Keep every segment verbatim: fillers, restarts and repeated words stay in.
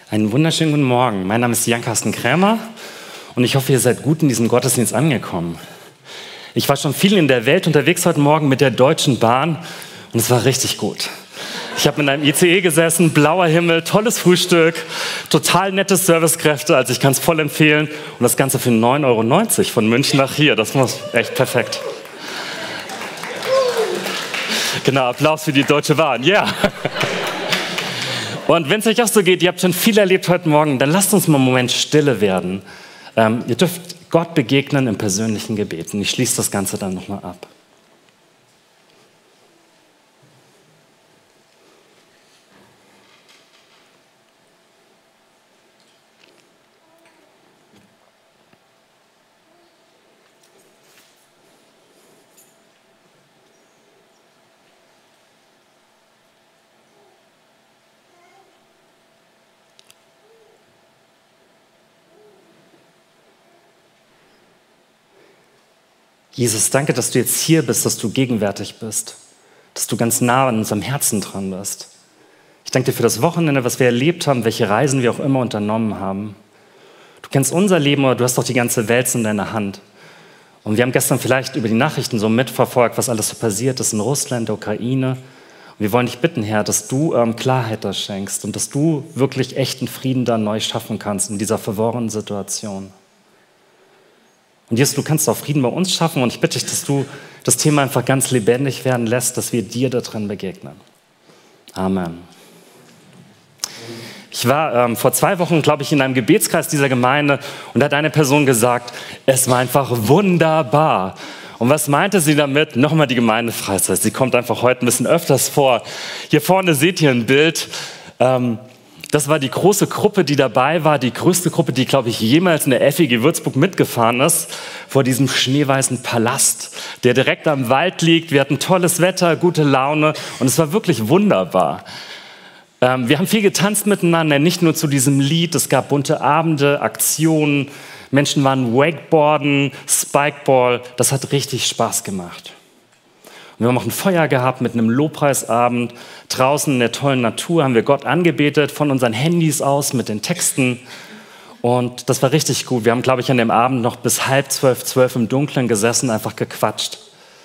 Einen wunderschönen guten Morgen. Mein Name ist Jan-Carsten Krämer und ich hoffe, ihr seid gut in diesem Gottesdienst angekommen. Ich war schon viel in der Welt unterwegs heute Morgen mit der Deutschen Bahn und es war richtig gut. Ich habe in einem I C E gesessen, blauer Himmel, tolles Frühstück, total nette Servicekräfte, also ich kann es voll empfehlen. Und das Ganze für neun Euro neunzig von München nach hier, das war echt perfekt. Genau, Applaus für die Deutsche Bahn, ja. Yeah. Und wenn es euch auch so geht, ihr habt schon viel erlebt heute Morgen, dann lasst uns mal einen Moment stille werden. Ähm, ihr dürft Gott begegnen im persönlichen Gebet. Und ich schließe das Ganze dann nochmal ab. Jesus, danke, dass du jetzt hier bist, dass du gegenwärtig bist, dass du ganz nah an unserem Herzen dran bist. Ich danke dir für das Wochenende, was wir erlebt haben, welche Reisen wir auch immer unternommen haben. Du kennst unser Leben, aber du hast doch die ganze Welt in deiner Hand. Und wir haben gestern vielleicht über die Nachrichten so mitverfolgt, was alles so passiert ist in Russland, der Ukraine. Und wir wollen dich bitten, Herr, dass du ähm, Klarheit da schenkst und dass du wirklich echten Frieden da neu schaffen kannst in dieser verworrenen Situation. Und Jesus, du kannst auch Frieden bei uns schaffen und ich bitte dich, dass du das Thema einfach ganz lebendig werden lässt, dass wir dir da drin begegnen. Amen. Ich war ähm, vor zwei Wochen, glaube ich, in einem Gebetskreis dieser Gemeinde und da hat eine Person gesagt, es war einfach wunderbar. Und was meinte sie damit? Nochmal die Gemeindefreizeit. Sie kommt einfach heute ein bisschen öfters vor. Hier vorne seht ihr ein Bild. Ähm, Das war die große Gruppe, die dabei war, die größte Gruppe, die, glaube ich, jemals in der F E G Würzburg mitgefahren ist, vor diesem schneeweißen Palast, der direkt am Wald liegt. Wir hatten tolles Wetter, gute Laune und es war wirklich wunderbar. Ähm, wir haben viel getanzt miteinander, nicht nur zu diesem Lied, es gab bunte Abende, Aktionen, Menschen waren Wakeboarden, Spikeball, das hat richtig Spaß gemacht. Und wir haben auch ein Feuer gehabt mit einem Lobpreisabend. Draußen in der tollen Natur haben wir Gott angebetet, von unseren Handys aus mit den Texten. Und das war richtig gut. Wir haben, glaube ich, an dem Abend noch bis halb zwölf, zwölf im Dunkeln gesessen, einfach gequatscht.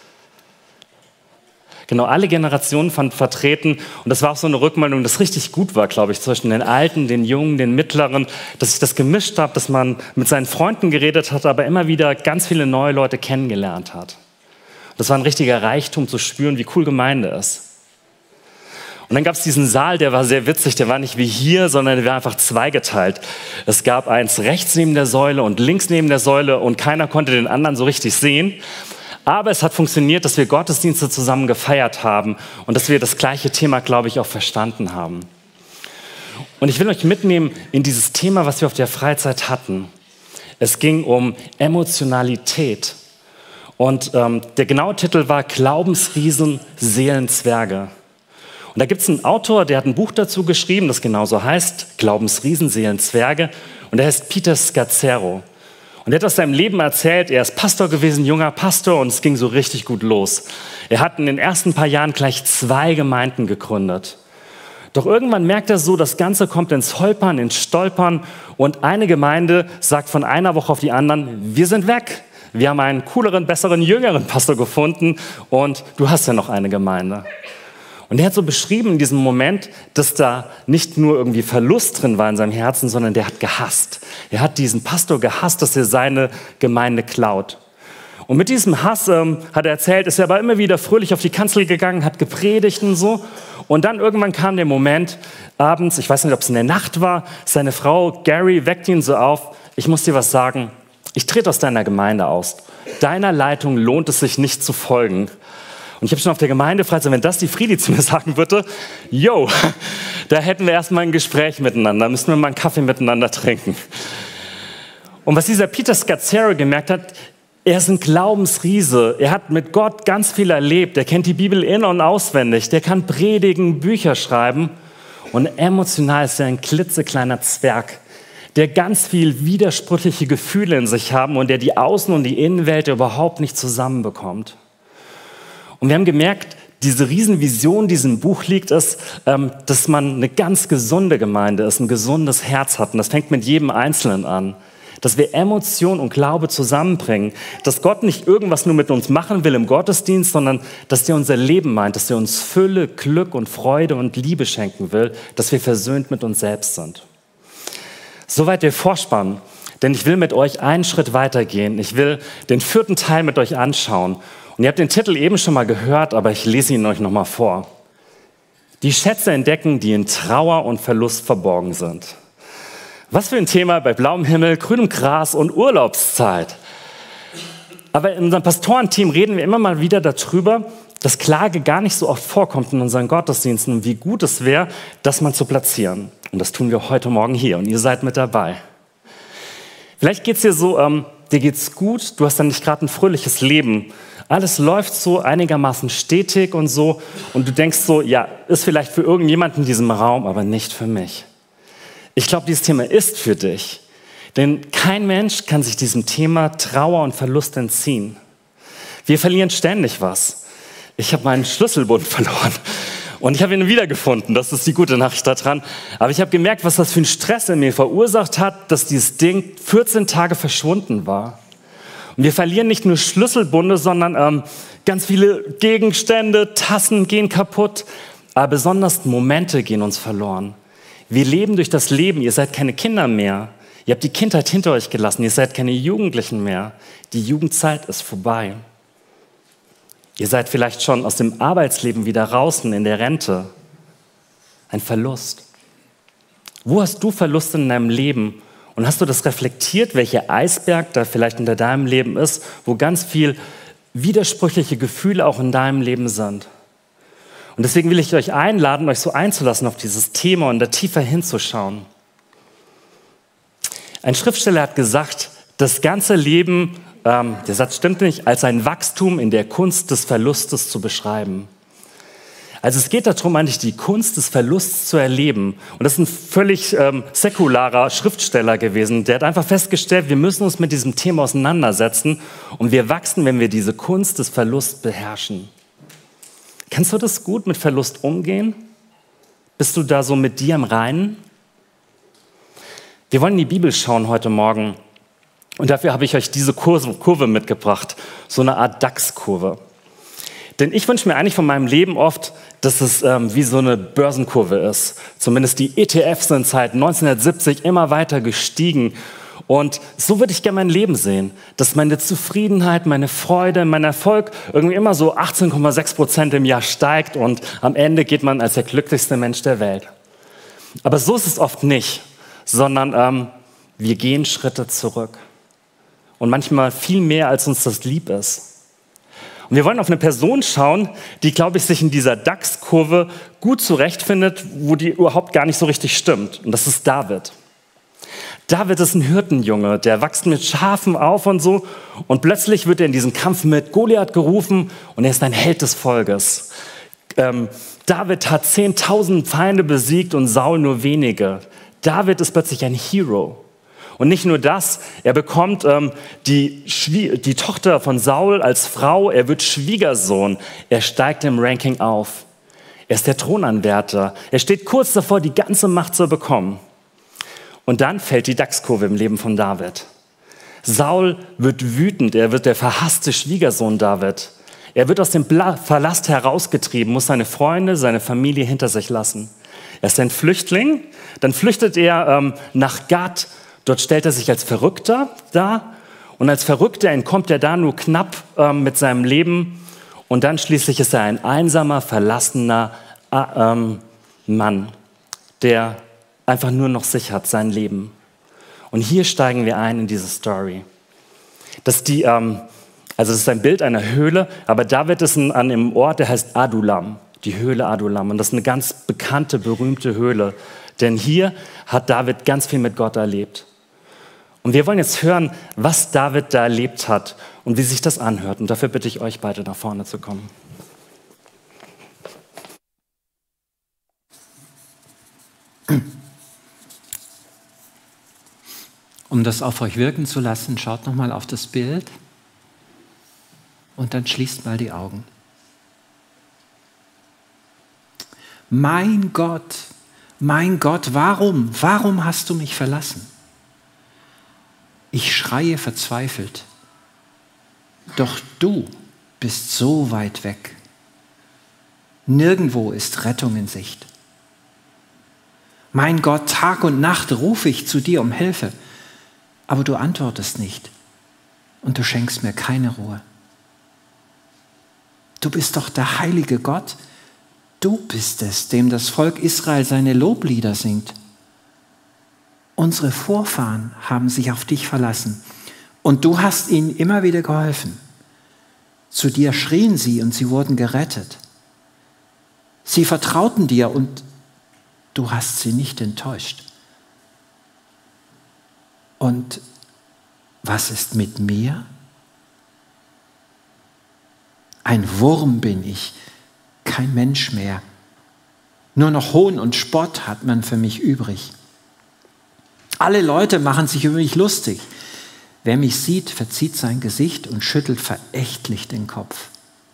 Genau, alle Generationen waren vertreten. Und das war auch so eine Rückmeldung, das richtig gut war, glaube ich, zwischen den Alten, den Jungen, den Mittleren, dass ich das gemischt habe, dass man mit seinen Freunden geredet hat, aber immer wieder ganz viele neue Leute kennengelernt hat. Das war ein richtiger Reichtum zu spüren, wie cool Gemeinde ist. Und dann gab es diesen Saal, der war sehr witzig, der war nicht wie hier, sondern der war einfach zweigeteilt. Es gab eins rechts neben der Säule und links neben der Säule und keiner konnte den anderen so richtig sehen. Aber es hat funktioniert, dass wir Gottesdienste zusammen gefeiert haben und dass wir das gleiche Thema, glaube ich, auch verstanden haben. Und ich will euch mitnehmen in dieses Thema, was wir auf der Freizeit hatten. Es ging um Emotionalität. Und ähm, der genaue Titel war Glaubensriesen, Seelenzwerge. Und da gibt es einen Autor, der hat ein Buch dazu geschrieben, das genauso heißt, Glaubensriesen, Seelenzwerge. Und der heißt Peter Scazzero. Und er hat aus seinem Leben erzählt, er ist Pastor gewesen, junger Pastor, und es ging so richtig gut los. Er hat in den ersten paar Jahren gleich zwei Gemeinden gegründet. Doch irgendwann merkt er so, das Ganze kommt ins Holpern, ins Stolpern. Und eine Gemeinde sagt von einer Woche auf die anderen, wir sind weg. Wir haben einen cooleren, besseren, jüngeren Pastor gefunden und du hast ja noch eine Gemeinde. Und er hat so beschrieben in diesem Moment, dass da nicht nur irgendwie Verlust drin war in seinem Herzen, sondern der hat gehasst. Er hat diesen Pastor gehasst, dass er seine Gemeinde klaut. Und mit diesem Hass, ähm, hat er erzählt, ist er aber immer wieder fröhlich auf die Kanzel gegangen, hat gepredigt und so. Und dann irgendwann kam der Moment, abends, ich weiß nicht, ob es in der Nacht war, seine Frau Gary weckt ihn so auf, ich muss dir was sagen, ich trete aus deiner Gemeinde aus. Deiner Leitung lohnt es sich nicht zu folgen. Und ich habe schon auf der Gemeindefreizeit, wenn das die Friedi zu mir sagen würde, yo, da hätten wir erstmal ein Gespräch miteinander, müssen wir mal einen Kaffee miteinander trinken. Und was dieser Peter Scazzero gemerkt hat, er ist ein Glaubensriese. Er hat mit Gott ganz viel erlebt. Er kennt die Bibel in- und auswendig. Der kann predigen, Bücher schreiben. Und emotional ist er ein klitzekleiner Zwerg, der ganz viel widersprüchliche Gefühle in sich haben und der die Außen- und die Innenwelt überhaupt nicht zusammenbekommt. Und wir haben gemerkt, diese Riesenvision, die in diesem Buch liegt, ist, ähm, dass man eine ganz gesunde Gemeinde ist, ein gesundes Herz hat. Und das fängt mit jedem Einzelnen an. Dass wir Emotion und Glaube zusammenbringen. Dass Gott nicht irgendwas nur mit uns machen will im Gottesdienst, sondern dass er unser Leben meint, dass er uns Fülle, Glück und Freude und Liebe schenken will, dass wir versöhnt mit uns selbst sind. Soweit der Vorspann. Denn ich will mit euch einen Schritt weitergehen. Ich will den vierten Teil mit euch anschauen. Und ihr habt den Titel eben schon mal gehört, aber ich lese ihn euch noch mal vor. Die Schätze entdecken, die in Trauer und Verlust verborgen sind. Was für ein Thema bei blauem Himmel, grünem Gras und Urlaubszeit. Aber in unserem Pastorenteam reden wir immer mal wieder darüber, dass Klage gar nicht so oft vorkommt in unseren Gottesdiensten und wie gut es wäre, das mal zu platzieren. Und das tun wir heute Morgen hier und ihr seid mit dabei. Vielleicht geht es dir so, ähm, dir geht's gut, du hast dann nicht gerade ein fröhliches Leben. Alles läuft so einigermaßen stetig und so und du denkst so, ja, ist vielleicht für irgendjemanden in diesem Raum, aber nicht für mich. Ich glaube, dieses Thema ist für dich, denn kein Mensch kann sich diesem Thema Trauer und Verlust entziehen. Wir verlieren ständig was. Ich habe meinen Schlüsselbund verloren und ich habe ihn wiedergefunden, das ist die gute Nachricht daran. Aber ich habe gemerkt, was das für einen Stress in mir verursacht hat, dass dieses Ding vierzehn Tage verschwunden war. Und wir verlieren nicht nur Schlüsselbunde, sondern ähm, ganz viele Gegenstände, Tassen gehen kaputt, aber besonders Momente gehen uns verloren. Wir leben durch das Leben, ihr seid keine Kinder mehr. Ihr habt die Kindheit hinter euch gelassen, ihr seid keine Jugendlichen mehr. Die Jugendzeit ist vorbei. Ihr seid vielleicht schon aus dem Arbeitsleben wieder draußen in der Rente. Ein Verlust. Wo hast du Verluste in deinem Leben? Und hast du das reflektiert, welcher Eisberg da vielleicht unter deinem Leben ist, wo ganz viel widersprüchliche Gefühle auch in deinem Leben sind? Und deswegen will ich euch einladen, euch so einzulassen auf dieses Thema und da tiefer hinzuschauen. Ein Schriftsteller hat gesagt, das ganze Leben, ähm, der Satz stimmt nicht, als ein Wachstum in der Kunst des Verlustes zu beschreiben. Also es geht darum, eigentlich die Kunst des Verlusts zu erleben. Und das ist ein völlig ähm, säkularer Schriftsteller gewesen. Der hat einfach festgestellt, wir müssen uns mit diesem Thema auseinandersetzen und wir wachsen, wenn wir diese Kunst des Verlusts beherrschen. Kannst du das gut mit Verlust umgehen? Bist du da so mit dir im Reinen? Wir wollen in die Bibel schauen heute Morgen. Und dafür habe ich euch diese Kurve mitgebracht, so eine Art DAX-Kurve. Denn ich wünsche mir eigentlich von meinem Leben oft, dass es ähm, wie so eine Börsenkurve ist. Zumindest die E T Fs sind seit neunzehnhundertsiebzig immer weiter gestiegen. Und so würde ich gerne mein Leben sehen, dass meine Zufriedenheit, meine Freude, mein Erfolg irgendwie immer so achtzehn Komma sechs Prozent im Jahr steigt und am Ende geht man als der glücklichste Mensch der Welt. Aber so ist es oft nicht, sondern ähm, wir gehen Schritte zurück. Und manchmal viel mehr, als uns das lieb ist. Und wir wollen auf eine Person schauen, die, glaube ich, sich in dieser DAX-Kurve gut zurechtfindet, wo die überhaupt gar nicht so richtig stimmt. Und das ist David. David ist ein Hirtenjunge, der wächst mit Schafen auf und so. Und plötzlich wird er in diesen Kampf mit Goliath gerufen und er ist ein Held des Volkes. Ähm, David hat zehntausend Feinde besiegt und Saul nur wenige. David ist plötzlich ein Hero. Und nicht nur das, er bekommt ähm, die, die Tochter von Saul als Frau, er wird Schwiegersohn, er steigt im Ranking auf. Er ist der Thronanwärter, er steht kurz davor, die ganze Macht zu bekommen. Und dann fällt die DAX-Kurve im Leben von David. Saul wird wütend, er wird der verhasste Schwiegersohn David. Er wird aus dem Palast herausgetrieben, muss seine Freunde, seine Familie hinter sich lassen. Er ist ein Flüchtling, dann flüchtet er ähm, nach Gad. Dort stellt er sich als Verrückter dar und als Verrückter entkommt er da nur knapp ähm, mit seinem Leben und dann schließlich ist er ein einsamer, verlassener äh, ähm, Mann, der einfach nur noch sich hat, sein Leben. Und hier steigen wir ein in diese Story. Das, die, ähm, also das ist ein Bild einer Höhle, aber David ist an einem Ort, der heißt Adullam, die Höhle Adullam. Und das ist eine ganz bekannte, berühmte Höhle, denn hier hat David ganz viel mit Gott erlebt. Und wir wollen jetzt hören, was David da erlebt hat und wie sich das anhört. Und dafür bitte ich euch beide nach vorne zu kommen. Um das auf euch wirken zu lassen, schaut nochmal auf das Bild und dann schließt mal die Augen. mein Gott, mein Gott, warum, warum hast du mich verlassen? Ich schreie verzweifelt, doch du bist so weit weg. Nirgendwo ist Rettung in Sicht. Mein Gott, Tag und Nacht rufe ich zu dir um Hilfe, aber du antwortest nicht und du schenkst mir keine Ruhe. Du bist doch der heilige Gott. Du bist es, dem das Volk Israel seine Loblieder singt. Unsere Vorfahren haben sich auf dich verlassen und du hast ihnen immer wieder geholfen. Zu dir schrien sie und sie wurden gerettet. Sie vertrauten dir und du hast sie nicht enttäuscht. Und was ist mit mir? Ein Wurm bin ich, kein Mensch mehr. Nur noch Hohn und Spott hat man für mich übrig. Alle Leute machen sich über mich lustig. Wer mich sieht, verzieht sein Gesicht und schüttelt verächtlich den Kopf.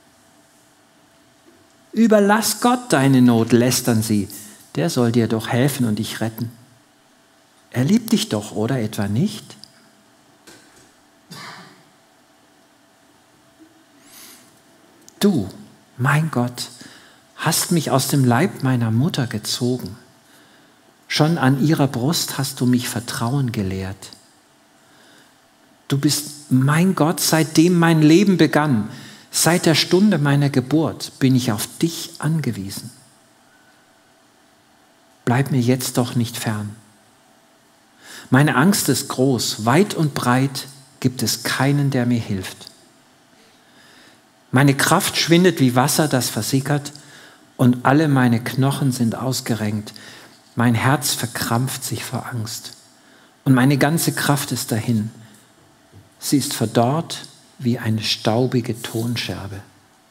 Überlass Gott deine Not, lästern sie. Der soll dir doch helfen und dich retten. Er liebt dich doch, oder etwa nicht? Du, mein Gott, hast mich aus dem Leib meiner Mutter gezogen. Schon an ihrer Brust hast du mich Vertrauen gelehrt. Du bist mein Gott, seitdem mein Leben begann. Seit der Stunde meiner Geburt bin ich auf dich angewiesen. Bleib mir jetzt doch nicht fern. Meine Angst ist groß, weit und breit gibt es keinen, der mir hilft. Meine Kraft schwindet wie Wasser, das versickert, und alle meine Knochen sind ausgerenkt. Mein Herz verkrampft sich vor Angst und meine ganze Kraft ist dahin. Sie ist verdorrt wie eine staubige Tonscherbe.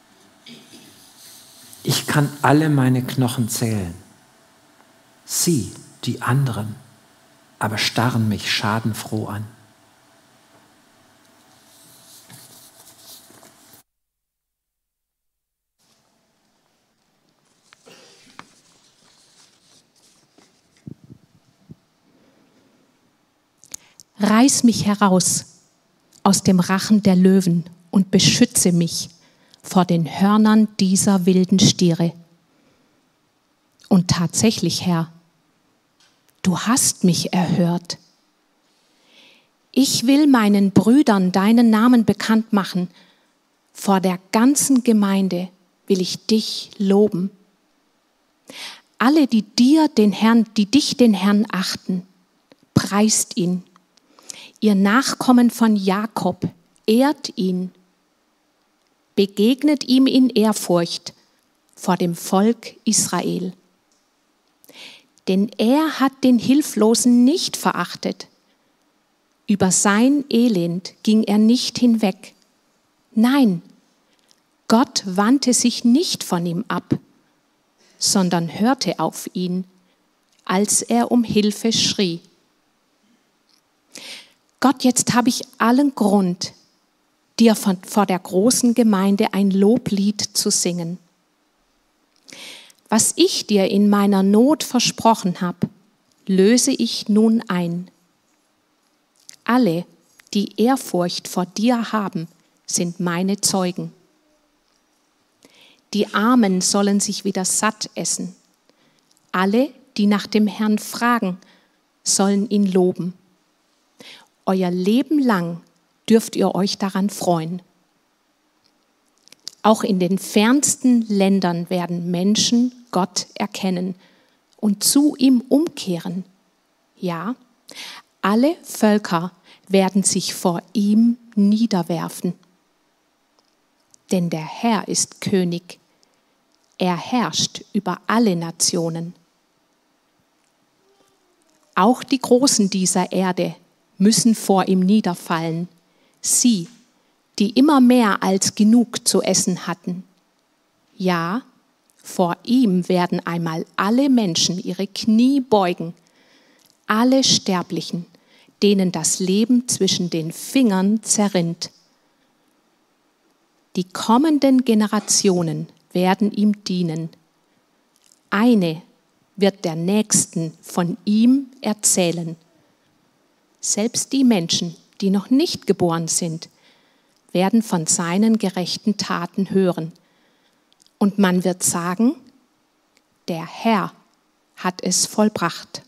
Ich kann alle meine Knochen zählen. Sie, die anderen, aber starren mich schadenfroh an. Reiß mich heraus aus dem Rachen der Löwen und beschütze mich vor den Hörnern dieser wilden Stiere. Und tatsächlich, Herr, du hast mich erhört. Ich will meinen Brüdern deinen Namen bekannt machen. Vor der ganzen Gemeinde will ich dich loben. Alle, die dir den Herrn, die dich den Herrn achten, preist ihn. Ihr Nachkommen von Jakob, ehrt ihn. Begegnet ihm in Ehrfurcht vor dem Volk Israel. Denn er hat den Hilflosen nicht verachtet. Über sein Elend ging er nicht hinweg. Nein, Gott wandte sich nicht von ihm ab, sondern hörte auf ihn, als er um Hilfe schrie. Gott, jetzt habe ich allen Grund, dir von, vor der großen Gemeinde ein Loblied zu singen. Was ich dir in meiner Not versprochen habe, löse ich nun ein. Alle, die Ehrfurcht vor dir haben, sind meine Zeugen. Die Armen sollen sich wieder satt essen. Alle, die nach dem Herrn fragen, sollen ihn loben. Euer Leben lang dürft ihr euch daran freuen. Auch in den fernsten Ländern werden Menschen Gott erkennen und zu ihm umkehren. Ja, alle Völker werden sich vor ihm niederwerfen. Denn der Herr ist König. Er herrscht über alle Nationen. Auch die Großen dieser Erde müssen vor ihm niederfallen. Sie, die immer mehr als genug zu essen hatten. Ja, vor ihm werden einmal alle Menschen ihre Knie beugen, alle Sterblichen, denen das Leben zwischen den Fingern zerrinnt. Die kommenden Generationen werden ihm dienen. eine wird der Nächsten von ihm erzählen. Selbst die Menschen, die noch nicht geboren sind, werden von seinen gerechten Taten hören. Und man wird sagen, der Herr hat es vollbracht.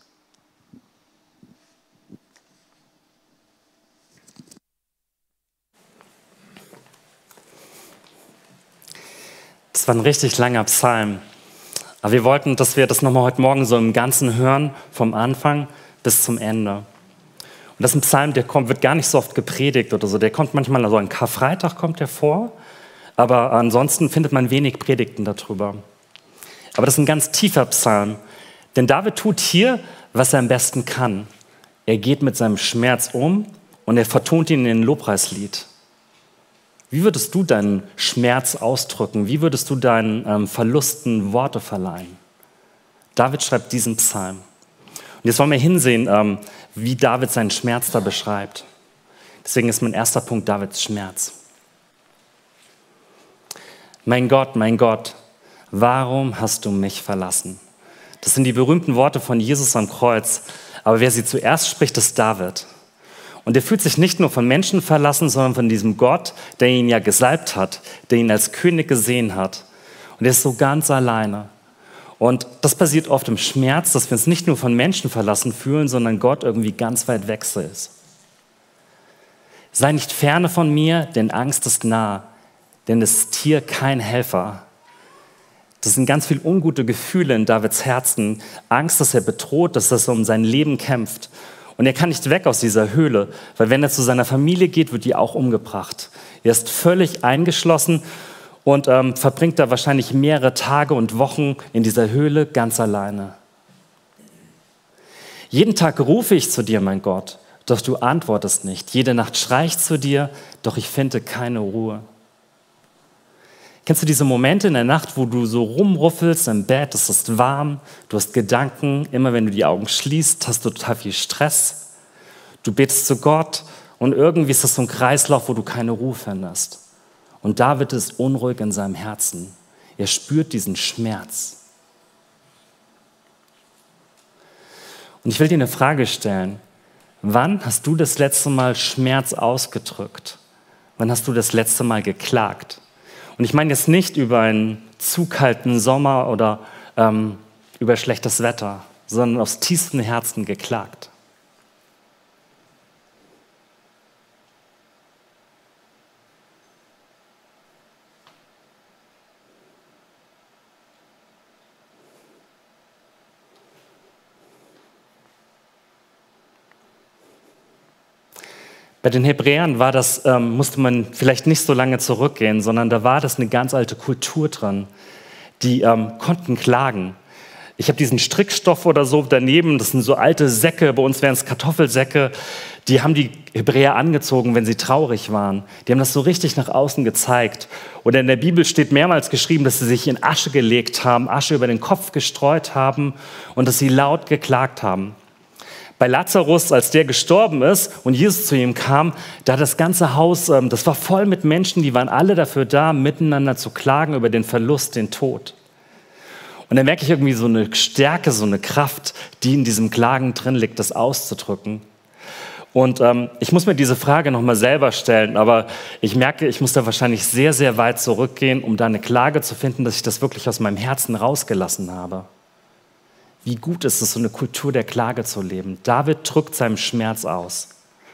Das war ein richtig langer Psalm. Aber wir wollten, dass wir das nochmal heute Morgen so im Ganzen hören, vom Anfang bis zum Ende. Und das ist ein Psalm, der kommt, wird gar nicht so oft gepredigt oder so. Der kommt manchmal, also an Karfreitag kommt der vor, aber ansonsten findet man wenig Predigten darüber. Aber das ist ein ganz tiefer Psalm, denn David tut hier, was er am besten kann. Er geht mit seinem Schmerz um und er vertont ihn in ein Lobpreislied. Wie würdest du deinen Schmerz ausdrücken? Wie würdest du deinen ähm, Verlusten Worte verleihen? David schreibt diesen Psalm. Und jetzt wollen wir hinsehen, ähm, wie David seinen Schmerz da beschreibt. Deswegen ist mein erster Punkt Davids Schmerz. Mein Gott, mein Gott, warum hast du mich verlassen? Das sind die berühmten Worte von Jesus am Kreuz. Aber wer sie zuerst spricht, ist David. Und er fühlt sich nicht nur von Menschen verlassen, sondern von diesem Gott, der ihn ja gesalbt hat, der ihn als König gesehen hat. Und er ist so ganz alleine. Und das passiert oft im Schmerz, dass wir uns nicht nur von Menschen verlassen fühlen, sondern Gott irgendwie ganz weit weg ist. Sei nicht ferne von mir, denn Angst ist nah, denn es ist hier kein Helfer. Das sind ganz viele ungute Gefühle in Davids Herzen. Angst, dass er bedroht, dass er um sein Leben kämpft. Und er kann nicht weg aus dieser Höhle, weil wenn er zu seiner Familie geht, wird die auch umgebracht. Er ist völlig eingeschlossen und ähm, verbringt da wahrscheinlich mehrere Tage und Wochen in dieser Höhle ganz alleine. Jeden Tag rufe ich zu dir, mein Gott, doch du antwortest nicht. Jede Nacht schreie ich zu dir, doch ich finde keine Ruhe. Kennst du diese Momente in der Nacht, wo du so rumruffelst im Bett, es ist warm, du hast Gedanken, immer wenn du die Augen schließt, hast du total viel Stress. Du betest zu Gott und irgendwie ist das so ein Kreislauf, wo du keine Ruhe findest. Und David ist unruhig in seinem Herzen. Er spürt diesen Schmerz. Und ich will dir eine Frage stellen. Wann hast du das letzte Mal Schmerz ausgedrückt? Wann hast du das letzte Mal geklagt? Und ich meine jetzt nicht über einen zu kalten Sommer oder ähm, über schlechtes Wetter, sondern aus tiefstem Herzen geklagt. Bei den Hebräern war das, ähm, musste man vielleicht nicht so lange zurückgehen, sondern da war das eine ganz alte Kultur dran. Die ähm, konnten klagen. Ich habe diesen Strickstoff oder so daneben, das sind so alte Säcke, bei uns wären es Kartoffelsäcke, die haben die Hebräer angezogen, wenn sie traurig waren. Die haben das so richtig nach außen gezeigt. Oder in der Bibel steht mehrmals geschrieben, dass sie sich in Asche gelegt haben, Asche über den Kopf gestreut haben und dass sie laut geklagt haben. Bei Lazarus, als der gestorben ist und Jesus zu ihm kam, da das ganze Haus, das war voll mit Menschen, die waren alle dafür da, miteinander zu klagen über den Verlust, den Tod. Und dann merke ich irgendwie so eine Stärke, so eine Kraft, die in diesem Klagen drin liegt, das auszudrücken. Und ähm, ich muss mir diese Frage nochmal selber stellen, aber ich merke, ich muss da wahrscheinlich sehr, sehr weit zurückgehen, um da eine Klage zu finden, dass ich das wirklich aus meinem Herzen rausgelassen habe. Wie gut ist es, so eine Kultur der Klage zu leben? David drückt seinem Schmerz aus.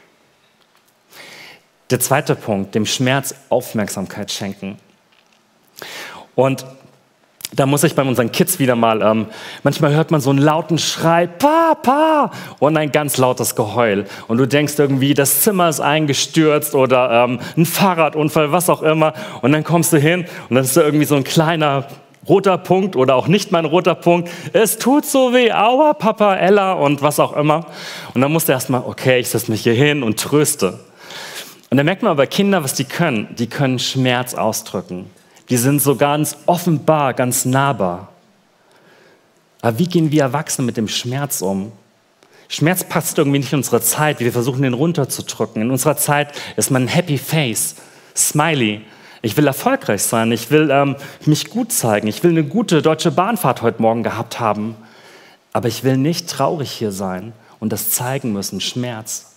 Der zweite Punkt, dem Schmerz Aufmerksamkeit schenken. Und da muss ich bei unseren Kids wieder mal, ähm, manchmal hört man so einen lauten Schrei, Papa, und ein ganz lautes Geheul. Und du denkst irgendwie, das Zimmer ist eingestürzt oder ähm, ein Fahrradunfall, was auch immer. Und dann kommst du hin und dann ist da irgendwie so ein kleiner roter Punkt oder auch nicht mal ein roter Punkt. Es tut so weh, aua, Papa, Ella und was auch immer. Und dann musst du erstmal, okay, ich setze mich hier hin und tröste. Und dann merkt man aber Kinder, was die können. Die können Schmerz ausdrücken. Die sind so ganz offenbar, ganz nahbar. Aber wie gehen wir Erwachsene mit dem Schmerz um? Schmerz passt irgendwie nicht in unsere Zeit. Wir versuchen, den runterzudrücken. In unserer Zeit ist man ein Happy Face, Smiley. Ich will erfolgreich sein, ich will ähm, mich gut zeigen, ich will eine gute Deutsche Bahnfahrt heute Morgen gehabt haben. Aber ich will nicht traurig hier sein und das zeigen müssen, Schmerz.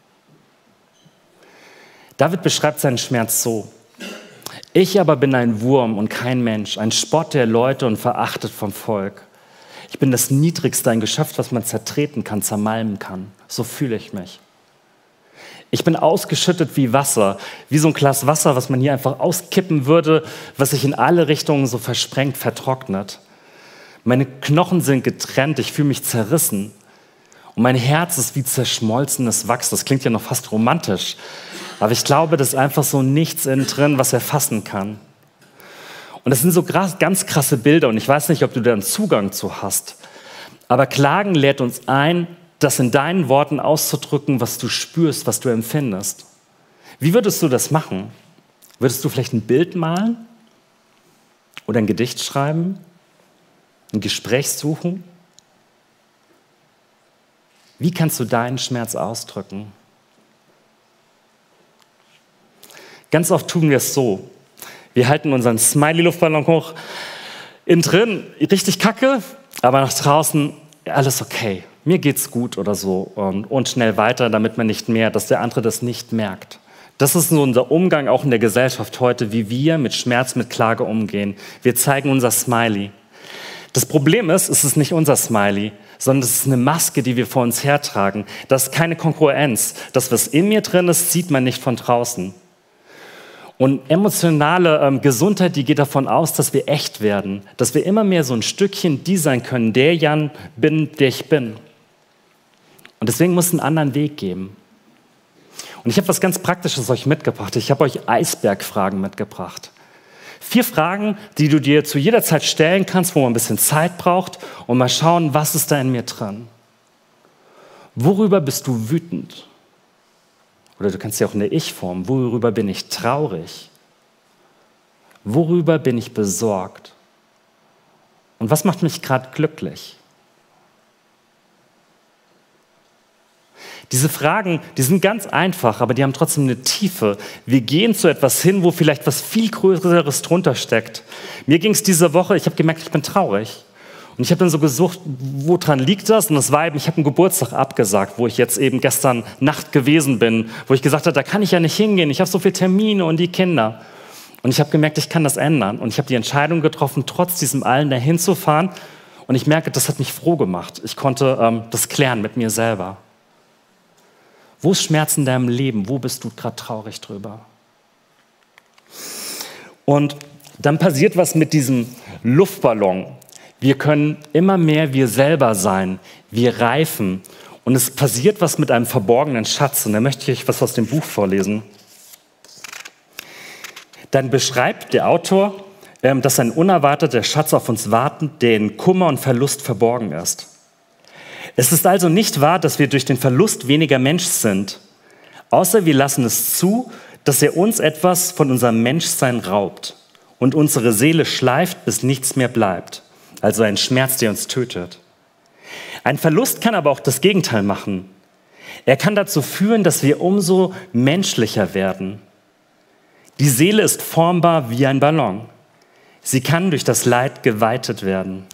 David beschreibt seinen Schmerz so: Ich aber bin ein Wurm und kein Mensch, ein Spott der Leute und verachtet vom Volk. Ich bin das Niedrigste, ein Geschöpf, was man zertreten kann, zermalmen kann. So fühle ich mich. Ich bin ausgeschüttet wie Wasser, wie so ein Glas Wasser, was man hier einfach auskippen würde, was sich in alle Richtungen so versprengt, vertrocknet. Meine Knochen sind getrennt, ich fühle mich zerrissen. Und mein Herz ist wie zerschmolzenes Wachs. Das klingt ja noch fast romantisch. Aber ich glaube, das ist einfach so nichts innen drin, was er fassen kann. Und das sind so ganz krasse Bilder. Und ich weiß nicht, ob du da einen Zugang zu hast. Aber Klagen lädt uns ein, das in deinen Worten auszudrücken, was du spürst, was du empfindest. Wie würdest du das machen? Würdest du vielleicht ein Bild malen? Oder ein Gedicht schreiben? Ein Gespräch suchen? Wie kannst du deinen Schmerz ausdrücken? Ganz oft tun wir es so. Wir halten unseren Smiley-Luftballon hoch. Innen drin richtig kacke, aber nach draußen alles okay. Mir geht's gut oder so. Und, und schnell weiter, damit man nicht mehr, dass der andere das nicht merkt. Das ist so unser Umgang auch in der Gesellschaft heute, wie wir mit Schmerz, mit Klage umgehen. Wir zeigen unser Smiley. Das Problem ist, es ist nicht unser Smiley, sondern es ist eine Maske, die wir vor uns hertragen. Das ist keine Kongruenz. Das, was in mir drin ist, sieht man nicht von draußen. Und emotionale ähm, Gesundheit, die geht davon aus, dass wir echt werden, dass wir immer mehr so ein Stückchen die sein können, der Jan bin, der ich bin. Und deswegen muss es einen anderen Weg geben. Und ich habe was ganz Praktisches euch mitgebracht. Ich habe euch Eisbergfragen mitgebracht. Vier Fragen, die du dir zu jeder Zeit stellen kannst, wo man ein bisschen Zeit braucht, und mal schauen, was ist da in mir dran. Worüber bist du wütend? Oder du kannst ja auch eine Ich-Form. Worüber bin ich traurig? Worüber bin ich besorgt? Und was macht mich gerade glücklich? Diese Fragen, die sind ganz einfach, aber die haben trotzdem eine Tiefe. Wir gehen zu etwas hin, wo vielleicht was viel Größeres drunter steckt. Mir ging es diese Woche, ich habe gemerkt, ich bin traurig. Und ich habe dann so gesucht, woran liegt das? Und das war eben, ich habe einen Geburtstag abgesagt, wo ich jetzt eben gestern Nacht gewesen bin, wo ich gesagt habe, da kann ich ja nicht hingehen, ich habe so viele Termine und die Kinder. Und ich habe gemerkt, ich kann das ändern. Und ich habe die Entscheidung getroffen, trotz diesem allen dahin zu fahren. Und ich merke, das hat mich froh gemacht. Ich konnte ähm, das klären mit mir selber. Wo ist Schmerz in deinem Leben? Wo bist du gerade traurig drüber? Und dann passiert was mit diesem Luftballon. Wir können immer mehr wir selber sein. Wir reifen. Und es passiert was mit einem verborgenen Schatz. Und da möchte ich euch was aus dem Buch vorlesen. Dann beschreibt der Autor, dass ein unerwarteter Schatz auf uns wartet, der in Kummer und Verlust verborgen ist. Es ist also nicht wahr, dass wir durch den Verlust weniger Mensch sind, außer wir lassen es zu, dass er uns etwas von unserem Menschsein raubt und unsere Seele schleift, bis nichts mehr bleibt. Also ein Schmerz, der uns tötet. Ein Verlust kann aber auch das Gegenteil machen. Er kann dazu führen, dass wir umso menschlicher werden. Die Seele ist formbar wie ein Ballon. Sie kann durch das Leid geweitet werden.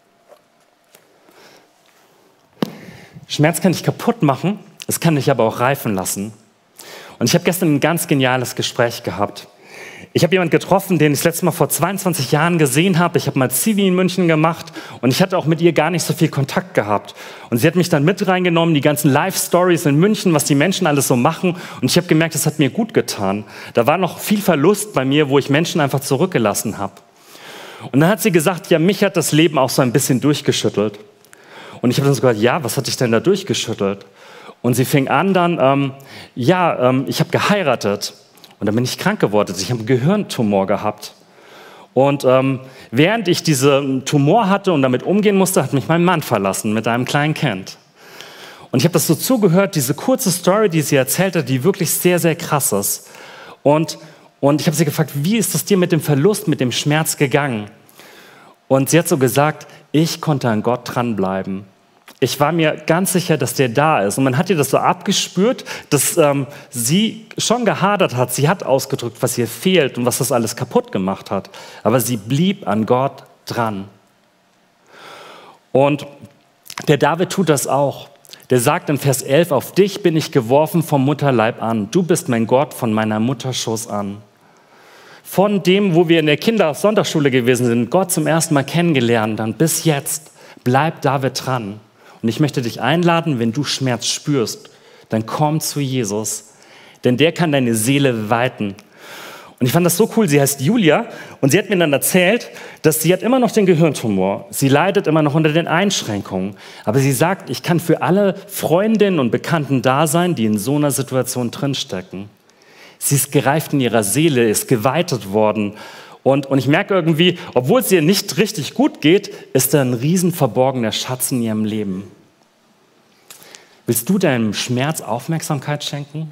Schmerz kann dich kaputt machen, es kann dich aber auch reifen lassen. Und ich habe gestern ein ganz geniales Gespräch gehabt. Ich habe jemanden getroffen, den ich das letzte Mal vor zweiundzwanzig Jahren gesehen habe. Ich habe mal Zivi in München gemacht und ich hatte auch mit ihr gar nicht so viel Kontakt gehabt. Und sie hat mich dann mit reingenommen, die ganzen Live-Stories in München, was die Menschen alles so machen. Und ich habe gemerkt, das hat mir gut getan. Da war noch viel Verlust bei mir, wo ich Menschen einfach zurückgelassen habe. Und dann hat sie gesagt, ja, mich hat das Leben auch so ein bisschen durchgeschüttelt. Und ich habe dann so gesagt, ja, was hat dich denn da durchgeschüttelt? Und sie fing an dann, ähm, ja, ähm, ich habe geheiratet. Und dann bin ich krank geworden. Ich habe einen Gehirntumor gehabt. Und ähm, während ich diesen Tumor hatte und damit umgehen musste, hat mich mein Mann verlassen mit einem kleinen Kind. Und ich habe das so zugehört, diese kurze Story, die sie erzählt hat, die wirklich sehr, sehr krass ist. Und, und ich habe sie gefragt, wie ist es dir mit dem Verlust, mit dem Schmerz gegangen? Und sie hat so gesagt, ich konnte an Gott dranbleiben. ich war mir ganz sicher, dass der da ist. Und man hat ihr das so abgespürt, dass ähm, sie schon gehadert hat. Sie hat ausgedrückt, was ihr fehlt und was das alles kaputt gemacht hat. Aber sie blieb an Gott dran. Und der David tut das auch. Der sagt im Vers elf, auf dich bin ich geworfen vom Mutterleib an. Du bist mein Gott von meiner Mutterschoß an. Von dem, wo wir in der Kinder-Sonntagsschule gewesen sind, Gott zum ersten Mal kennengelernt haben, bis jetzt bleibt David dran. Und ich möchte dich einladen, wenn du Schmerz spürst, dann komm zu Jesus, denn der kann deine Seele weiten. Und ich fand das so cool, sie heißt Julia und sie hat mir dann erzählt, dass sie hat immer noch den Gehirntumor. Sie leidet immer noch unter den Einschränkungen. Aber sie sagt, ich kann für alle Freundinnen und Bekannten da sein, die in so einer Situation drinstecken. Sie ist gereift in ihrer Seele, ist geweitet worden. Und, und ich merke irgendwie, obwohl es ihr nicht richtig gut geht, ist da ein riesen verborgener Schatz in ihrem Leben. Willst du deinem Schmerz Aufmerksamkeit schenken?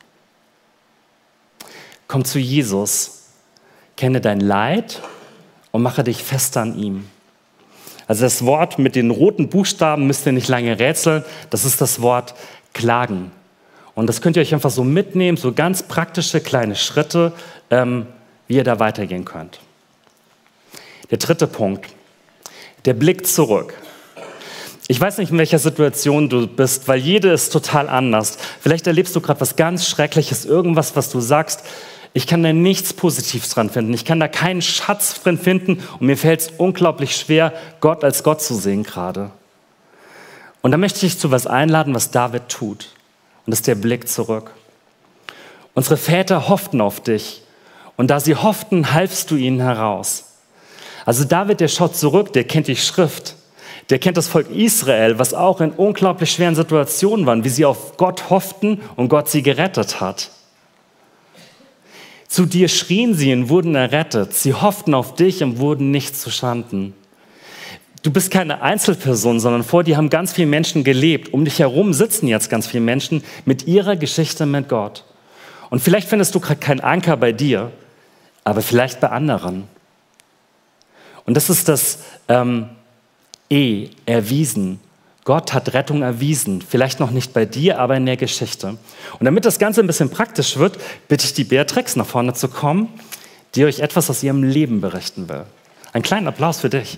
Komm zu Jesus, kenne dein Leid und mache dich fest an ihm. Also das Wort mit den roten Buchstaben müsst ihr nicht lange rätseln, das ist das Wort klagen. Und das könnt ihr euch einfach so mitnehmen, so ganz praktische kleine Schritte, ähm, wie ihr da weitergehen könnt. Der dritte Punkt, der Blick zurück. Ich weiß nicht, in welcher Situation du bist, weil jede ist total anders. Vielleicht erlebst du gerade was ganz Schreckliches, irgendwas, was du sagst, ich kann da nichts Positives dran finden, ich kann da keinen Schatz drin finden und mir fällt es unglaublich schwer, Gott als Gott zu sehen gerade. Und da möchte ich dich zu was einladen, was David tut. Und das ist der Blick zurück. Unsere Väter hofften auf dich. Und da sie hofften, halfst du ihnen heraus. Also David, der schaut zurück, der kennt die Schrift. Der kennt das Volk Israel, was auch in unglaublich schweren Situationen war, wie sie auf Gott hofften und Gott sie gerettet hat. Zu dir schrien sie und wurden errettet. Sie hofften auf dich und wurden nicht zuschanden. Du bist keine Einzelperson, sondern vor dir haben ganz viele Menschen gelebt. Um dich herum sitzen jetzt ganz viele Menschen mit ihrer Geschichte mit Gott. Und vielleicht findest du gerade keinen Anker bei dir, aber vielleicht bei anderen. Und das ist das ähm, E, erwiesen. Gott hat Rettung erwiesen. Vielleicht noch nicht bei dir, aber in der Geschichte. Und damit das Ganze ein bisschen praktisch wird, bitte ich die Beatrix nach vorne zu kommen, die euch etwas aus ihrem Leben berichten will. Einen kleinen Applaus für dich.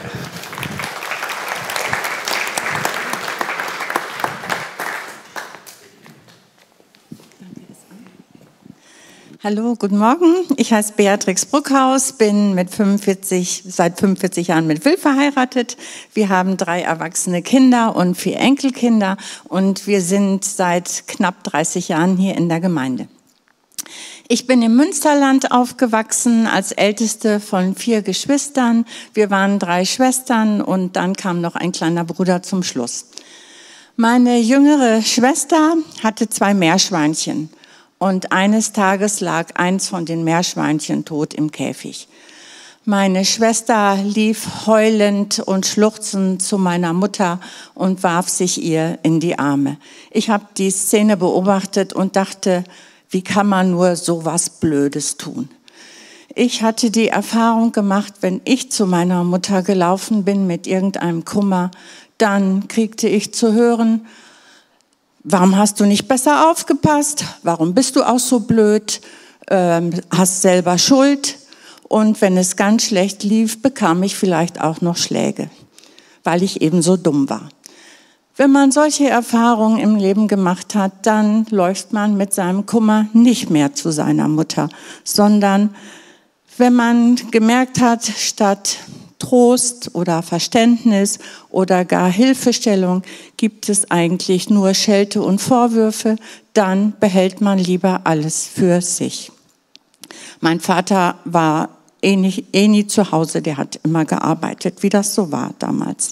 Hallo, guten Morgen. Ich heiße Beatrix Bruckhaus, bin mit fünfundvierzig, seit fünfundvierzig Jahren mit Will verheiratet. Wir haben drei erwachsene Kinder und vier Enkelkinder und wir sind seit knapp dreißig Jahren hier in der Gemeinde. Ich bin im Münsterland aufgewachsen als älteste von vier Geschwistern. Wir waren drei Schwestern und dann kam noch ein kleiner Bruder zum Schluss. Meine jüngere Schwester hatte zwei Meerschweinchen. Und eines Tages lag eins von den Meerschweinchen tot im Käfig. Meine Schwester lief heulend und schluchzend zu meiner Mutter und warf sich ihr in die Arme. Ich habe die Szene beobachtet und dachte, wie kann man nur so was Blödes tun? Ich hatte die Erfahrung gemacht, wenn ich zu meiner Mutter gelaufen bin mit irgendeinem Kummer, dann kriegte ich zu hören, warum hast du nicht besser aufgepasst? Warum bist du auch so blöd? Ähm, hast selber Schuld. Und wenn es ganz schlecht lief, bekam ich vielleicht auch noch Schläge, weil ich eben so dumm war. Wenn man solche Erfahrungen im Leben gemacht hat, dann läuft man mit seinem Kummer nicht mehr zu seiner Mutter, sondern wenn man gemerkt hat, statt Trost oder Verständnis oder gar Hilfestellung gibt es eigentlich nur Schelte und Vorwürfe, dann behält man lieber alles für sich. Mein Vater war eh, nicht, eh nie zu Hause, der hat immer gearbeitet, wie das so war damals.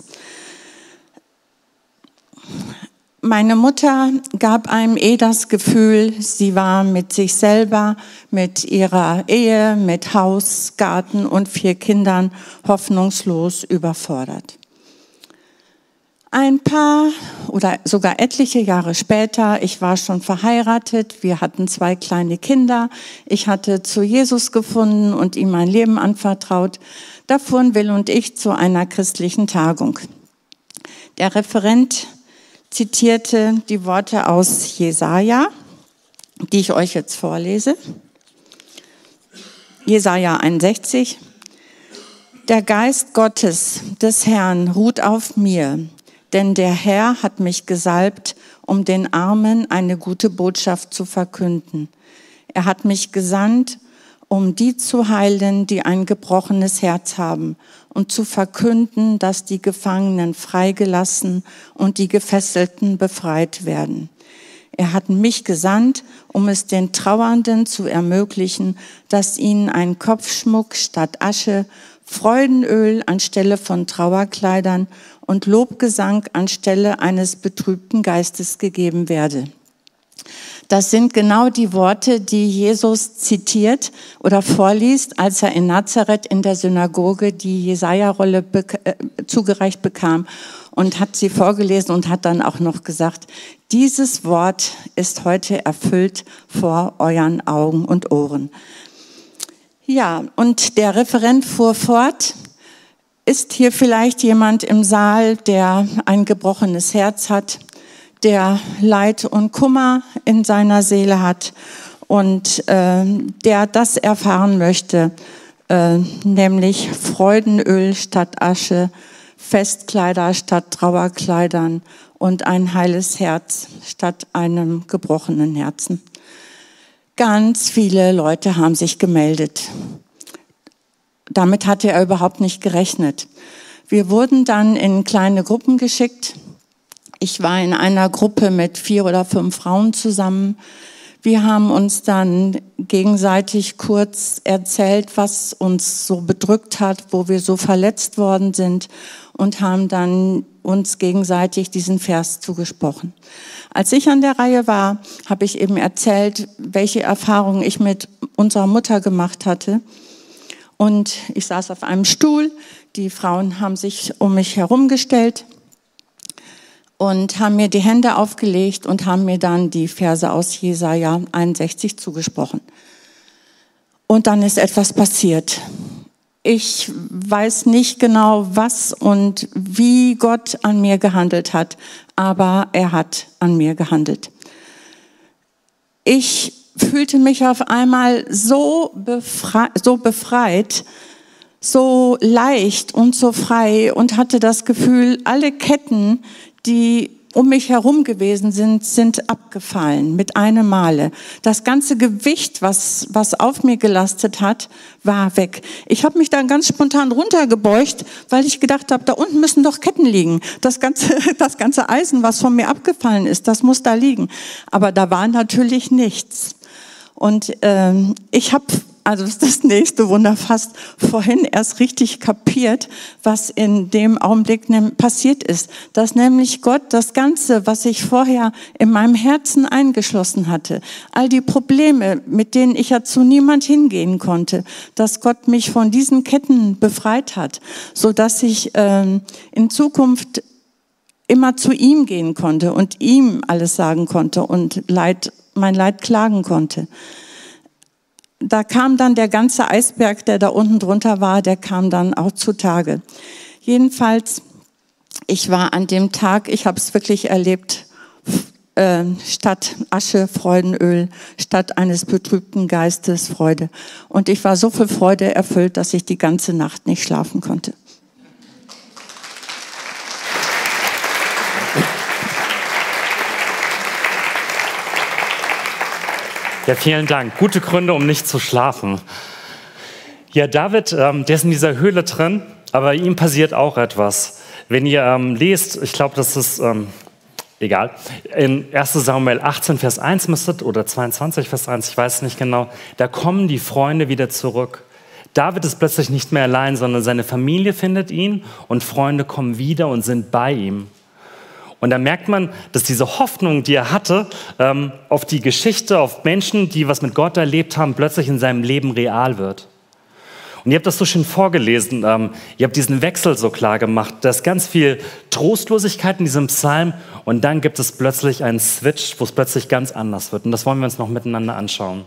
Meine Mutter gab einem eh das Gefühl, sie war mit sich selber, mit ihrer Ehe, mit Haus, Garten und vier Kindern hoffnungslos überfordert. Ein paar oder sogar etliche Jahre später, ich war schon verheiratet, wir hatten zwei kleine Kinder, ich hatte zu Jesus gefunden und ihm mein Leben anvertraut. Da fuhren Will und ich zu einer christlichen Tagung. Der Referent zitierte die Worte aus Jesaja, die ich euch jetzt vorlese. Jesaja einundsechzig. Der Geist Gottes, des Herrn, ruht auf mir, denn der Herr hat mich gesalbt, um den Armen eine gute Botschaft zu verkünden. Er hat mich gesandt, um die zu heilen, die ein gebrochenes Herz haben, und zu verkünden, dass die Gefangenen freigelassen und die Gefesselten befreit werden. Er hat mich gesandt, um es den Trauernden zu ermöglichen, dass ihnen ein Kopfschmuck statt Asche, Freudenöl anstelle von Trauerkleidern und Lobgesang anstelle eines betrübten Geistes gegeben werde. Das sind genau die Worte, die Jesus zitiert oder vorliest, als er in Nazareth in der Synagoge die Jesaja-Rolle bek- äh, zugereicht bekam und hat sie vorgelesen und hat dann auch noch gesagt, dieses Wort ist heute erfüllt vor euren Augen und Ohren. Ja, und der Referent fuhr fort. Ist hier vielleicht jemand im Saal, der ein gebrochenes Herz hat, der Leid und Kummer in seiner Seele hat und äh, der das erfahren möchte, äh, nämlich Freudenöl statt Asche, Festkleider statt Trauerkleidern und ein heiles Herz statt einem gebrochenen Herzen. Ganz viele Leute haben sich gemeldet. Damit hatte er überhaupt nicht gerechnet. Wir wurden dann in kleine Gruppen geschickt. Ich war in einer Gruppe mit vier oder fünf Frauen zusammen. Wir haben uns dann gegenseitig kurz erzählt, was uns so bedrückt hat, wo wir so verletzt worden sind und haben dann uns gegenseitig diesen Vers zugesprochen. Als ich an der Reihe war, habe ich eben erzählt, welche Erfahrungen ich mit unserer Mutter gemacht hatte. Und ich saß auf einem Stuhl, die Frauen haben sich um mich herumgestellt und haben mir die Hände aufgelegt und haben mir dann die Verse aus Jesaja einundsechzig zugesprochen. Und dann ist etwas passiert. Ich weiß nicht genau, was und wie Gott an mir gehandelt hat, aber er hat an mir gehandelt. Ich fühlte mich auf einmal so befreit, so befreit, so leicht und so frei und hatte das Gefühl, alle Ketten, die um mich herum gewesen sind, sind abgefallen mit einem Male. Das ganze Gewicht, was, was auf mir gelastet hat, war weg. Ich habe mich dann ganz spontan runtergebeugt, weil ich gedacht habe, da unten müssen doch Ketten liegen. Das ganze, das ganze Eisen, was von mir abgefallen ist, das muss da liegen. Aber da war natürlich nichts. Und ähm, ich habe, also das ist das nächste Wunder, fast vorhin erst richtig kapiert, was in dem Augenblick passiert ist. Dass nämlich Gott das Ganze, was ich vorher in meinem Herzen eingeschlossen hatte, all die Probleme, mit denen ich ja zu niemand hingehen konnte, dass Gott mich von diesen Ketten befreit hat, so dass ich ähm, in Zukunft immer zu ihm gehen konnte und ihm alles sagen konnte und Leid, mein Leid klagen konnte. Da kam dann der ganze Eisberg, der da unten drunter war, der kam dann auch zutage. Jedenfalls, ich war an dem Tag, ich habe es wirklich erlebt, äh, statt Asche Freudenöl, statt eines betrübten Geistes Freude. Und ich war so viel Freude erfüllt, dass ich die ganze Nacht nicht schlafen konnte. Ja, vielen Dank. Gute Gründe, um nicht zu schlafen. Ja, David, ähm, der ist in dieser Höhle drin, aber ihm passiert auch etwas. Wenn ihr ähm, lest, ich glaube, das ist ähm, egal, in erster Samuel achtzehn, Vers eins müsstet, oder zweiundzwanzig, Vers eins, ich weiß es nicht genau, da kommen die Freunde wieder zurück. David ist plötzlich nicht mehr allein, sondern seine Familie findet ihn und Freunde kommen wieder und sind bei ihm. Und da merkt man, dass diese Hoffnung, die er hatte, ähm, auf die Geschichte, auf Menschen, die was mit Gott erlebt haben, plötzlich in seinem Leben real wird. Und ihr habt das so schön vorgelesen, ähm, ihr habt diesen Wechsel so klar gemacht, da ist ganz viel Trostlosigkeit in diesem Psalm und dann gibt es plötzlich einen Switch, wo es plötzlich ganz anders wird. Und das wollen wir uns noch miteinander anschauen.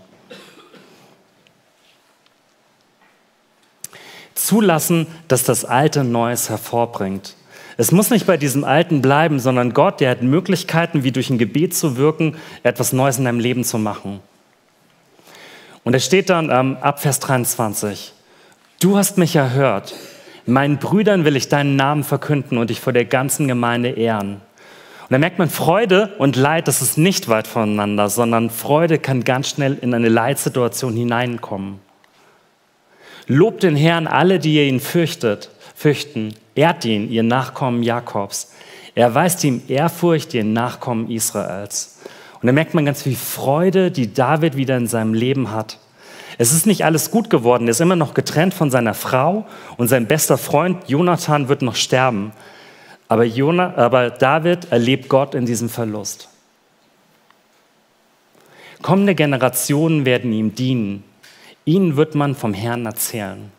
Zulassen, dass das Alte Neues hervorbringt. Es muss nicht bei diesem Alten bleiben, sondern Gott, der hat Möglichkeiten, wie durch ein Gebet zu wirken, etwas Neues in deinem Leben zu machen. Und es steht dann ähm, ab Vers dreiundzwanzig, du hast mich erhört, meinen Brüdern will ich deinen Namen verkünden und dich vor der ganzen Gemeinde ehren. Und da merkt man, Freude und Leid, das ist nicht weit voneinander, sondern Freude kann ganz schnell in eine Leitsituation hineinkommen. Lobt den Herrn alle, die ihr ihn fürchtet, fürchten. Ehrt ihn, ihr Nachkommen Jakobs. Er erweist ihm Ehrfurcht, ihr Nachkommen Israels. Und da merkt man ganz viel Freude, die David wieder in seinem Leben hat. Es ist nicht alles gut geworden. Er ist immer noch getrennt von seiner Frau und sein bester Freund Jonathan wird noch sterben. Aber, Jonah, aber David erlebt Gott in diesem Verlust. Kommende Generationen werden ihm dienen. Ihnen wird man vom Herrn erzählen.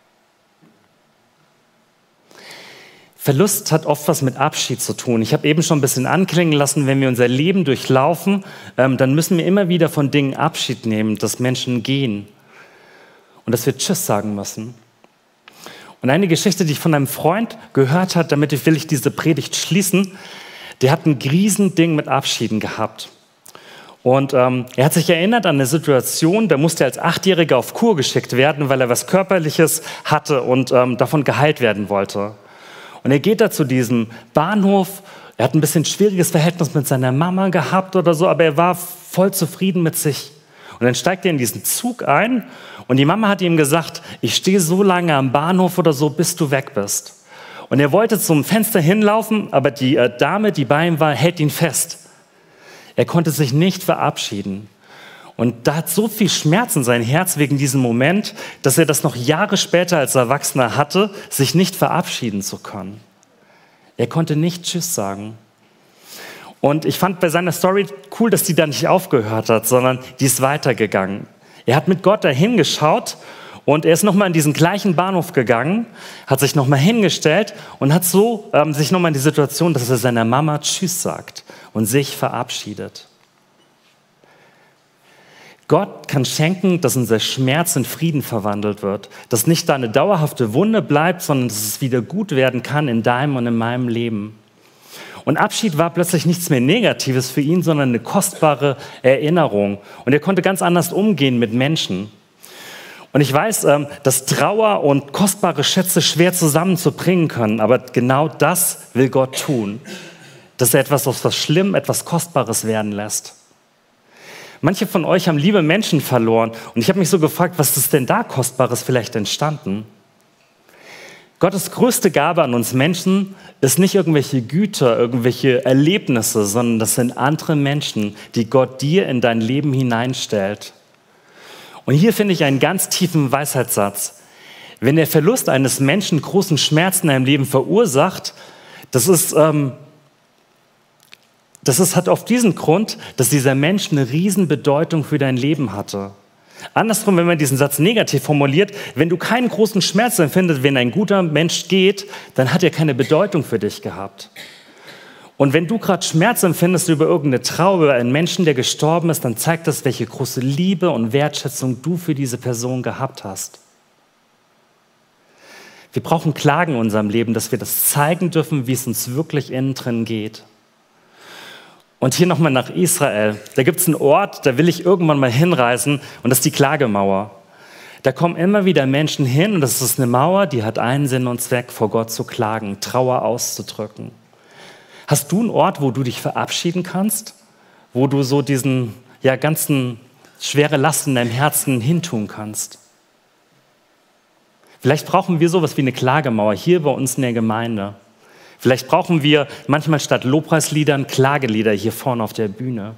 Verlust hat oft was mit Abschied zu tun. Ich habe eben schon ein bisschen anklingen lassen, wenn wir unser Leben durchlaufen, ähm, dann müssen wir immer wieder von Dingen Abschied nehmen, dass Menschen gehen und dass wir Tschüss sagen müssen. Und eine Geschichte, die ich von einem Freund gehört habe, damit will ich diese Predigt schließen, der hat ein Riesending mit Abschieden gehabt. Und ähm, er hat sich erinnert an eine Situation, da musste er als Achtjähriger auf Kur geschickt werden, weil er was Körperliches hatte und ähm, davon geheilt werden wollte. Und er geht da zu diesem Bahnhof, er hat ein bisschen schwieriges Verhältnis mit seiner Mama gehabt oder so, aber er war voll zufrieden mit sich. Und dann steigt er in diesen Zug ein und die Mama hat ihm gesagt, ich stehe so lange am Bahnhof oder so, bis du weg bist. Und er wollte zum Fenster hinlaufen, aber die äh, Dame, die bei ihm war, hält ihn fest. Er konnte sich nicht verabschieden. Und da hat so viel Schmerz in sein Herz wegen diesem Moment, dass er das noch Jahre später als Erwachsener hatte, sich nicht verabschieden zu können. Er konnte nicht Tschüss sagen. Und ich fand bei seiner Story cool, dass die da nicht aufgehört hat, sondern die ist weitergegangen. Er hat mit Gott dahin geschaut und er ist nochmal in diesen gleichen Bahnhof gegangen, hat sich nochmal hingestellt und hat so ähm, sich nochmal in die Situation, dass er seiner Mama Tschüss sagt und sich verabschiedet. Gott kann schenken, dass unser Schmerz in Frieden verwandelt wird, dass nicht da eine dauerhafte Wunde bleibt, sondern dass es wieder gut werden kann in deinem und in meinem Leben. Und Abschied war plötzlich nichts mehr Negatives für ihn, sondern eine kostbare Erinnerung. Und er konnte ganz anders umgehen mit Menschen. Und ich weiß, dass Trauer und kostbare Schätze schwer zusammenzubringen können, aber genau das will Gott tun, dass er etwas aus was Schlimmem, etwas Kostbares werden lässt. Manche von euch haben liebe Menschen verloren und ich habe mich so gefragt, was ist denn da Kostbares vielleicht entstanden? Gottes größte Gabe an uns Menschen ist nicht irgendwelche Güter, irgendwelche Erlebnisse, sondern das sind andere Menschen, die Gott dir in dein Leben hineinstellt. Und hier finde ich einen ganz tiefen Weisheitssatz. Wenn der Verlust eines Menschen großen Schmerz in deinem Leben verursacht, das ist... Ähm, Das ist, hat oft diesen Grund, dass dieser Mensch eine Riesenbedeutung für dein Leben hatte. Andersrum, wenn man diesen Satz negativ formuliert, wenn du keinen großen Schmerz empfindest, wenn ein guter Mensch geht, dann hat er keine Bedeutung für dich gehabt. Und wenn du gerade Schmerz empfindest über irgendeine Trauer, über einen Menschen, der gestorben ist, dann zeigt das, welche große Liebe und Wertschätzung du für diese Person gehabt hast. Wir brauchen Klagen in unserem Leben, dass wir das zeigen dürfen, wie es uns wirklich innen drin geht. Und hier nochmal nach Israel. Da gibt es einen Ort, da will ich irgendwann mal hinreisen und das ist die Klagemauer. Da kommen immer wieder Menschen hin und das ist eine Mauer, die hat einen Sinn und Zweck, vor Gott zu klagen, Trauer auszudrücken. Hast du einen Ort, wo du dich verabschieden kannst? Wo du so diesen ja, ganzen schwere Last in deinem Herzen hintun kannst? Vielleicht brauchen wir sowas wie eine Klagemauer hier bei uns in der Gemeinde. Vielleicht brauchen wir manchmal statt Lobpreisliedern Klagelieder hier vorne auf der Bühne.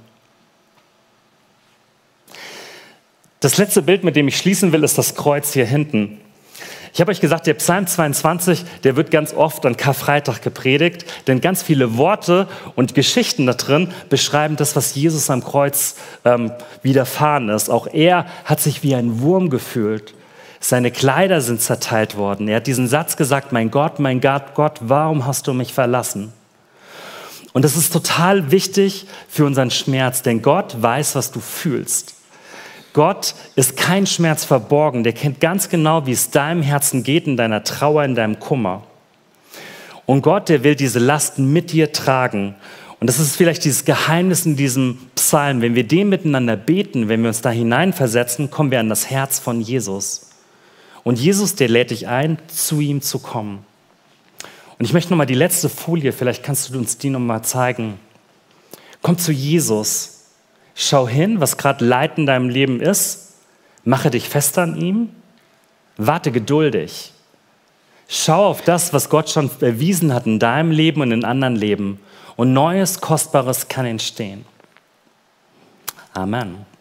Das letzte Bild, mit dem ich schließen will, ist das Kreuz hier hinten. Ich habe euch gesagt, der Psalm zweiundzwanzig, der wird ganz oft an Karfreitag gepredigt, denn ganz viele Worte und Geschichten da drin beschreiben das, was Jesus am Kreuz ähm, widerfahren ist. Auch er hat sich wie ein Wurm gefühlt. Seine Kleider sind zerteilt worden. Er hat diesen Satz gesagt, mein Gott, mein Gott, Gott, warum hast du mich verlassen? Und das ist total wichtig für unseren Schmerz, denn Gott weiß, was du fühlst. Gott ist kein Schmerz verborgen. Der kennt ganz genau, wie es deinem Herzen geht, in deiner Trauer, in deinem Kummer. Und Gott, der will diese Lasten mit dir tragen. Und das ist vielleicht dieses Geheimnis in diesem Psalm. Wenn wir den miteinander beten, wenn wir uns da hineinversetzen, kommen wir an das Herz von Jesus. Und Jesus, der lädt dich ein, zu ihm zu kommen. Und ich möchte nochmal die letzte Folie, vielleicht kannst du uns die nochmal zeigen. Komm zu Jesus. Schau hin, was gerade Leid in deinem Leben ist. Mache dich fest an ihm. Warte geduldig. Schau auf das, was Gott schon erwiesen hat in deinem Leben und in anderen Leben. Und Neues, Kostbares kann entstehen. Amen.